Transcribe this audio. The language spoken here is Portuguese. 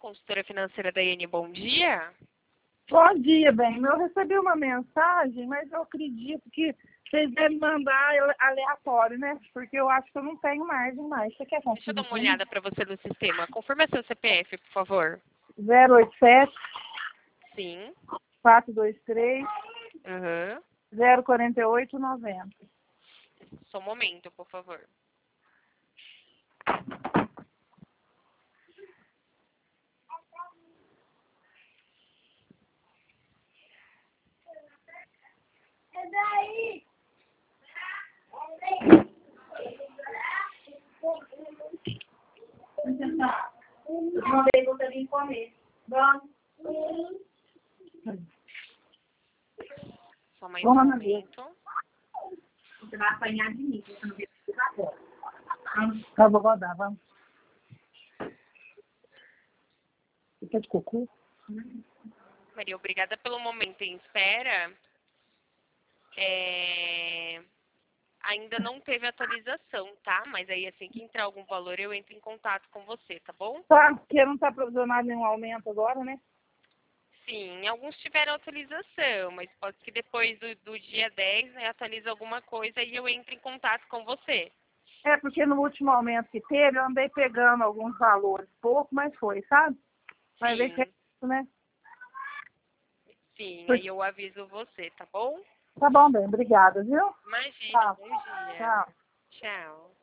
consultora financeira da IN, bom dia. Bom dia, bem. Eu recebi uma mensagem, mas eu acredito que vocês devem mandar aleatório, né? Porque eu acho que eu não tenho margem mais. Você quer Deixa eu dar conferir? uma olhada para você no sistema. Confirma seu CPF, por favor. 087 Sim. 423 Aham. 048 90. Só um momento, por favor. É daí! Eu mandei você vir comer. Vamos? Só mais Vamos um na mesa. momento. Você vai apanhar de mim, você não vê agora. Tá, vou rodar, vamos. Você quer de cocô? Maria, obrigada pelo momento em espera. Ainda não teve atualização, tá? Mas aí assim que entrar algum valor eu entro em contato com você, tá bom? Tá, porque não tá provisionado nenhum aumento agora, né? Sim, alguns tiveram atualização, mas pode que depois do dia 10, né, atualize alguma coisa e eu entro em contato com você. É, porque no último aumento que teve, eu andei pegando alguns valores, pouco, mas foi, sabe? Vai ver que é Sim, isso, né? sim, aí eu aviso você, tá bom? Tá bom, bem, obrigada, viu? Imagina, Tchau. bom dia. Tchau. Tchau.